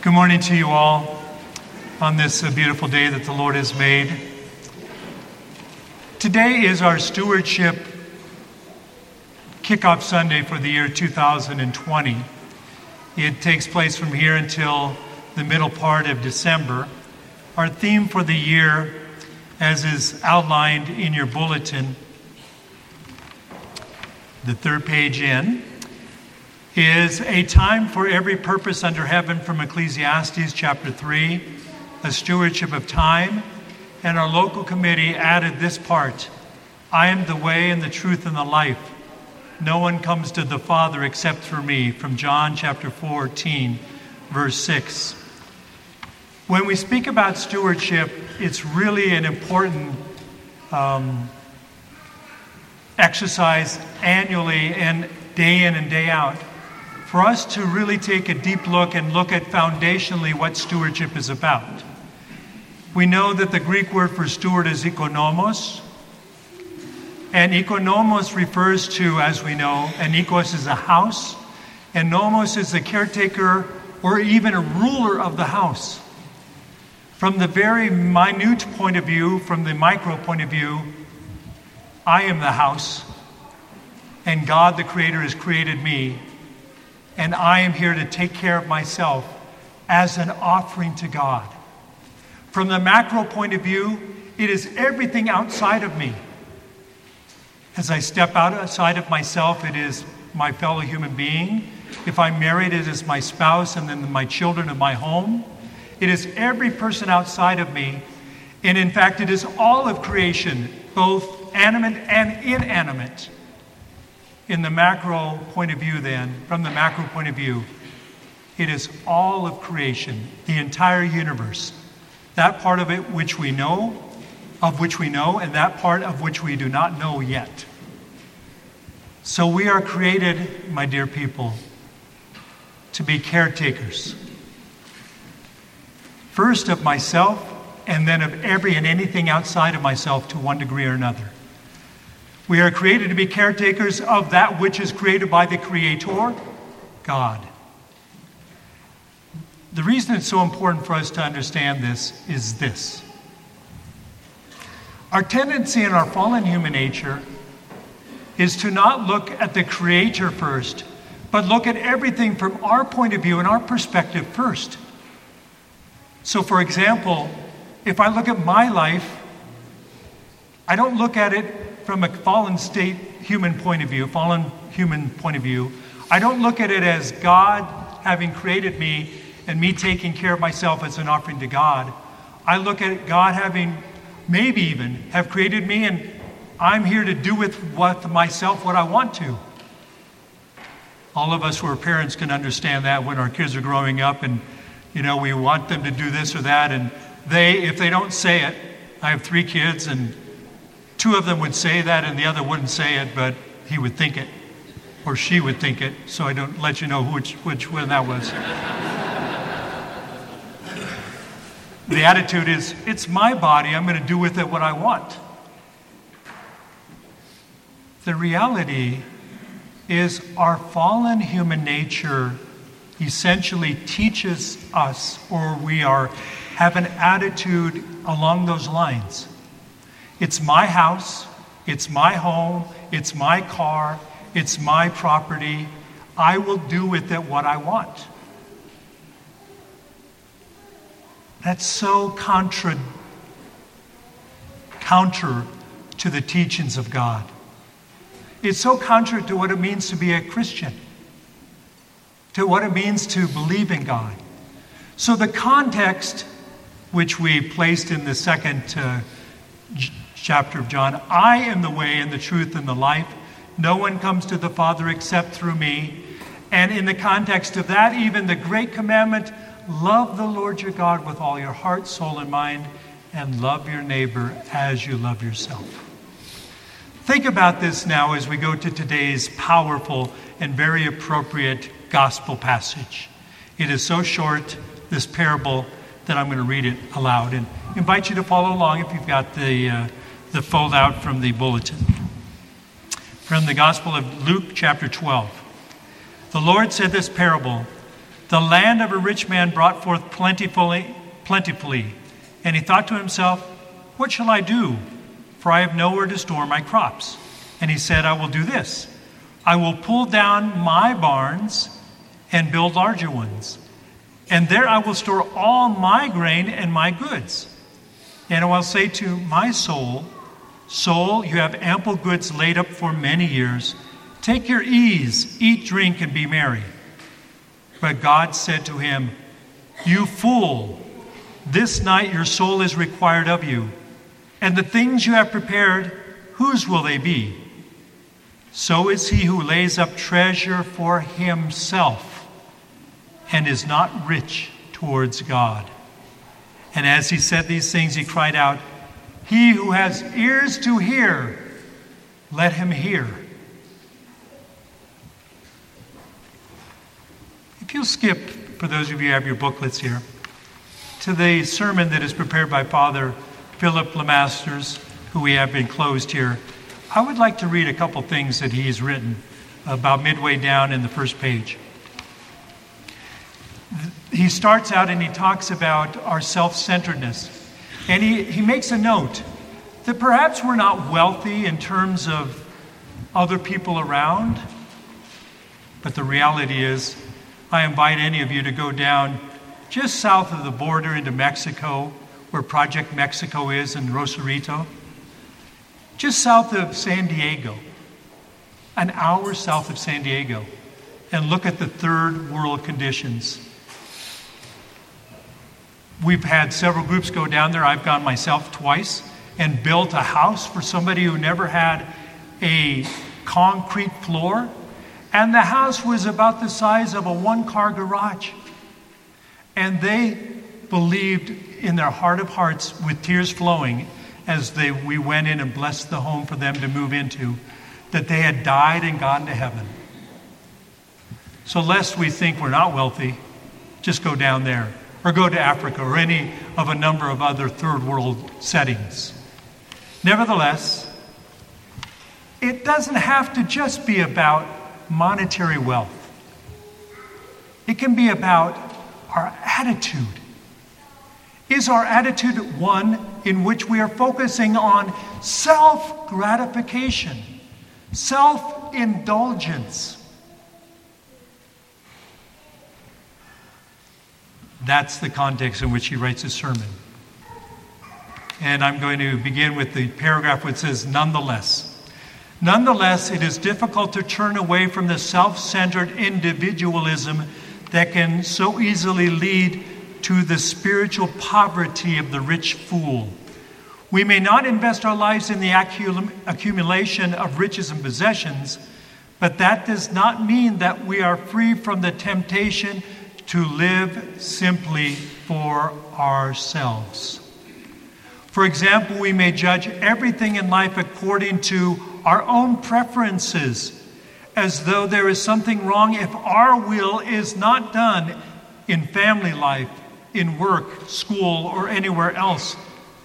Good morning to you all on this beautiful day that the Lord has made. Today is our stewardship kickoff Sunday for the year 2020. It takes place from here until the middle part of December. Our theme for the year, as is outlined in your bulletin, the third page in, is a time for every purpose under heaven from Ecclesiastes chapter 3, a stewardship of time, and our local committee added this part: I am the way and the truth and the life. No one comes to the Father except through me, from John chapter 14, verse 6. When we speak about stewardship, it's really an important exercise annually and day in and day out, for us to really take a deep look and look at foundationally what stewardship is about. We know that the Greek word for steward is oikonomos, and oikonomos refers to, as we know, and oikos is a house, and nomos is a caretaker or even a ruler of the house. From the very minute point of view, from the micro point of view, I am the house, and God the Creator has created me, and I am here to take care of myself as an offering to God. From the macro point of view, it is everything outside of me. As I step outside of myself, it is my fellow human being. If I'm married, it is my spouse and then my children and my home. It is every person outside of me. And in fact, it is all of creation, both animate and inanimate. In the macro point of view then, from the macro point of view, it is all of creation, the entire universe. That part of it which we know, and that part of which we do not know yet. So we are created, my dear people, to be caretakers. First of myself, and then of every and anything outside of myself to one degree or another. We are created to be caretakers of that which is created by the Creator, God. The reason it's so important for us to understand this is this. Our tendency in our fallen human nature is to not look at the Creator first, but look at everything from our point of view and our perspective first. So, for example, if I look at my life, I don't look at it from a fallen human point of view. I don't look at it as God having created me and me taking care of myself as an offering to God. I look at God having maybe even have created me, and I'm here to do with myself what I want to. All of us who are parents can understand that when our kids are growing up and, we want them to do this or that, and if they don't say it, I have 3 kids, and 2 of them would say that and the other wouldn't say it, but he would think it, or she would think it, so I don't let you know which one that was. The attitude is, it's my body, I'm going to do with it what I want. The reality is our fallen human nature essentially teaches us, or have an attitude along those lines. It's my house, it's my home, it's my car, it's my property. I will do with it what I want. That's so counter to the teachings of God. It's so counter to what it means to be a Christian, to what it means to believe in God. So the context, which we placed in the second chapter of John, I am the way and the truth and the life. No one comes to the Father except through me. And in the context of that, even the great commandment, love the Lord your God with all your heart, soul, and mind, and love your neighbor as you love yourself. Think about this now as we go to today's powerful and very appropriate gospel passage. It is so short, this parable, that I'm going to read it aloud and invite you to follow along if you've got the fold out from the bulletin. From the Gospel of Luke chapter 12. The Lord said this parable: The land of a rich man brought forth plentifully. And he thought to himself, what shall I do? For I have nowhere to store my crops. And he said, I will do this. I will pull down my barns and build larger ones. And there I will store all my grain and my goods. And I will say to my soul, soul, you have ample goods laid up for many years. Take your ease, eat, drink, and be merry. But God said to him, you fool, this night your soul is required of you. And the things you have prepared, whose will they be? So is he who lays up treasure for himself and is not rich towards God. And as he said these things, he cried out, he who has ears to hear, let him hear. If you'll skip, for those of you who have your booklets here, to the sermon that is prepared by Father Philip Lemasters, who we have enclosed here, I would like to read a couple things that he's written about midway down in the first page. He starts out and he talks about our self-centeredness. And he makes a note that perhaps we're not wealthy in terms of other people around, but the reality is, I invite any of you to go down just south of the border into Mexico, where Project Mexico is in Rosarito, just south of San Diego, an hour south of San Diego, and look at the third world conditions. We've had several groups go down there. I've gone myself twice and built a house for somebody who never had a concrete floor. And the house was about the size of a one-car garage. And they believed in their heart of hearts, with tears flowing, as we went in and blessed the home for them to move into, that they had died and gone to heaven. So lest we think we're not wealthy, just go down there, or go to Africa, or any of a number of other third world settings. Nevertheless, it doesn't have to just be about monetary wealth. It can be about our attitude. Is our attitude one in which we are focusing on self-gratification, self-indulgence? That's the context in which he writes his sermon. And I'm going to begin with the paragraph which says, nonetheless. Nonetheless, it is difficult to turn away from the self-centered individualism that can so easily lead to the spiritual poverty of the rich fool. We may not invest our lives in the accumulation of riches and possessions, but that does not mean that we are free from the temptation to live simply for ourselves. For example, we may judge everything in life according to our own preferences, as though there is something wrong if our will is not done in family life, in work, school, or anywhere else,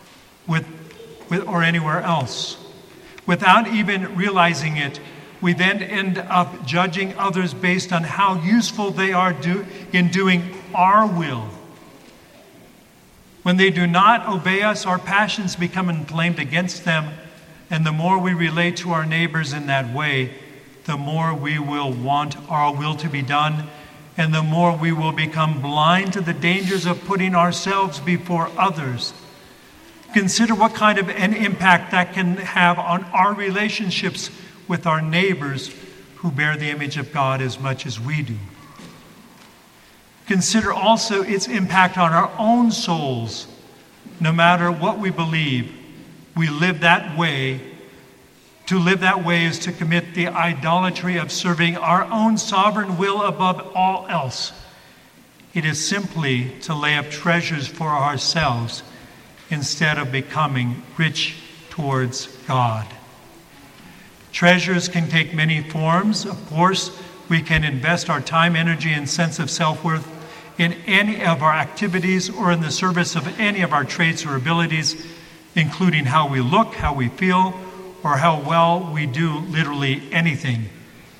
Without even realizing it, we then end up judging others based on how useful they are in doing our will. When they do not obey us, our passions become inflamed against them, and the more we relate to our neighbors in that way, the more we will want our will to be done, and the more we will become blind to the dangers of putting ourselves before others. Consider what kind of an impact that can have on our relationships with our neighbors who bear the image of God as much as we do. Consider also its impact on our own souls. No matter what we believe, we live that way. To live that way is to commit the idolatry of serving our own sovereign will above all else. It is simply to lay up treasures for ourselves instead of becoming rich towards God. Treasures can take many forms. Of course, we can invest our time, energy, and sense of self-worth in any of our activities or in the service of any of our traits or abilities, including how we look, how we feel, or how well we do literally anything.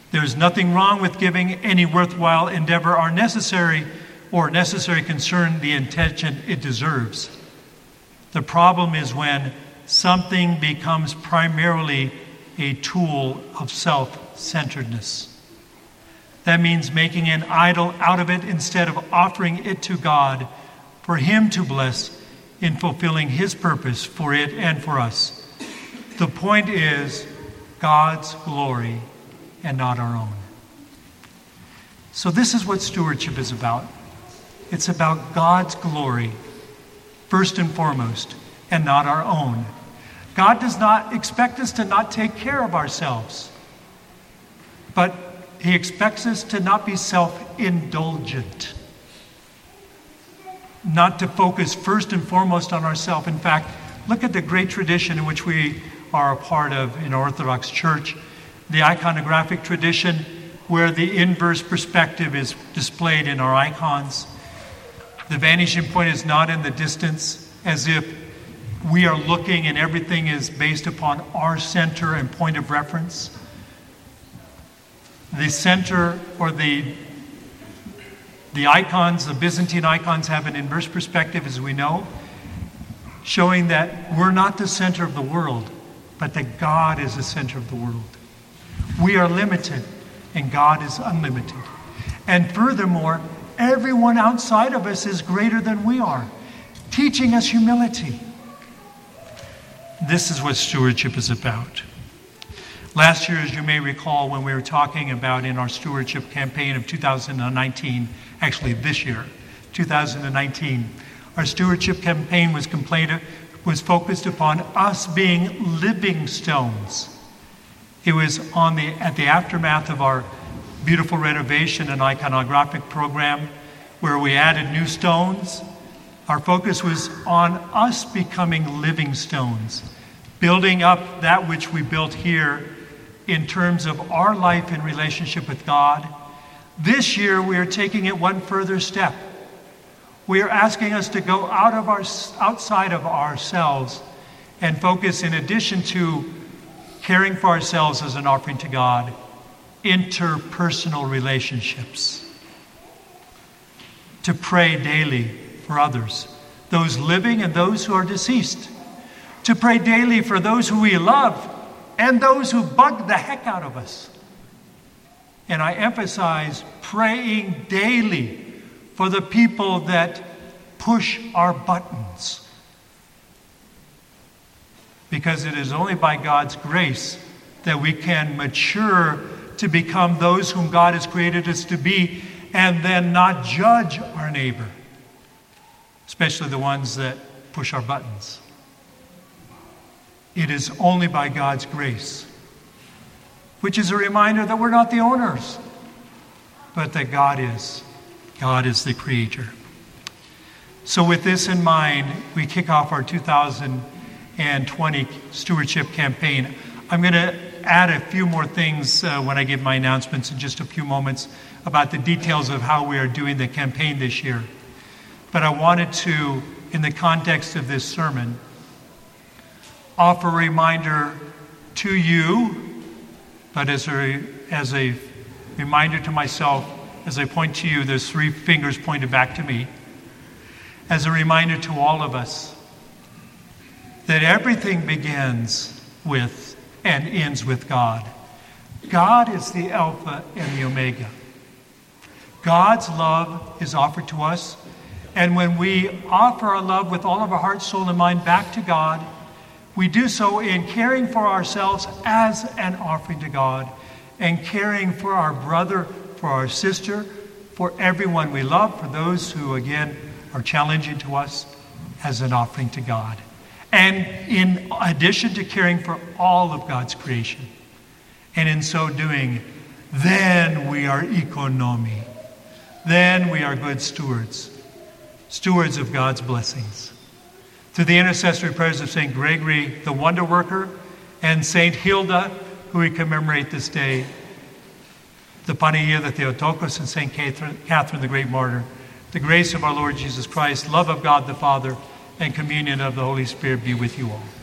There is nothing wrong with giving any worthwhile endeavor or necessary concern the attention it deserves. The problem is when something becomes primarily a tool of self-centeredness. That means making an idol out of it instead of offering it to God for Him to bless in fulfilling His purpose for it and for us. The point is God's glory and not our own. So this is what stewardship is about. It's about God's glory, first and foremost, and not our own. God does not expect us to not take care of ourselves, but He expects us to not be self-indulgent, not to focus first and foremost on ourselves. In fact, look at the great tradition in which we are a part of in Orthodox Church, the iconographic tradition, where the inverse perspective is displayed in our icons. The vanishing point is not in the distance, as if we are looking and everything is based upon our center and point of reference. The center, or the icons, the Byzantine icons, have an inverse perspective, as we know, showing that we're not the center of the world, but that God is the center of the world. We are limited, and God is unlimited. And furthermore, everyone outside of us is greater than we are, teaching us humility. This is what stewardship is about. Last year, as you may recall, when we were talking about in our stewardship campaign of 2019, actually this year, 2019, our stewardship campaign was focused upon us being living stones. It was at the aftermath of our beautiful renovation and iconographic program where we added new stones. Our focus was on us becoming living stones, building up that which we built here in terms of our life in relationship with God. This year, we are taking it one further step. We are asking us to go outside of ourselves and focus, in addition to caring for ourselves as an offering to God, interpersonal relationships. To pray daily for others, those living and those who are deceased. To pray daily for those who we love and those who bug the heck out of us. And I emphasize praying daily for the people that push our buttons. Because it is only by God's grace that we can mature to become those whom God has created us to be, and then not judge our neighbor, especially the ones that push our buttons. It is only by God's grace, which is a reminder that we're not the owners, but that God is. God is the creator. So with this in mind, we kick off our 2020 stewardship campaign. I'm going to add a few more things when I give my announcements in just a few moments about the details of how we are doing the campaign this year. But I wanted to, in the context of this sermon, offer a reminder to you, but as a reminder to myself, as I point to you, there's 3 fingers pointed back to me, as a reminder to all of us that everything begins with and ends with God. God is the Alpha and the Omega. God's love is offered to us, and when we offer our love with all of our heart, soul, and mind back to God, we do so in caring for ourselves as an offering to God, and caring for our brother, for our sister, for everyone we love, for those who, again, are challenging to us, as an offering to God. And in addition to caring for all of God's creation. And in so doing, then we are economy. Then we are good stewards. Stewards of God's blessings. Through the intercessory prayers of St. Gregory, the wonder worker, and St. Hilda, who we commemorate this day, the Panagia, the Theotokos, and St. Catherine, the great martyr, the grace of our Lord Jesus Christ, love of God the Father, and communion of the Holy Spirit be with you all.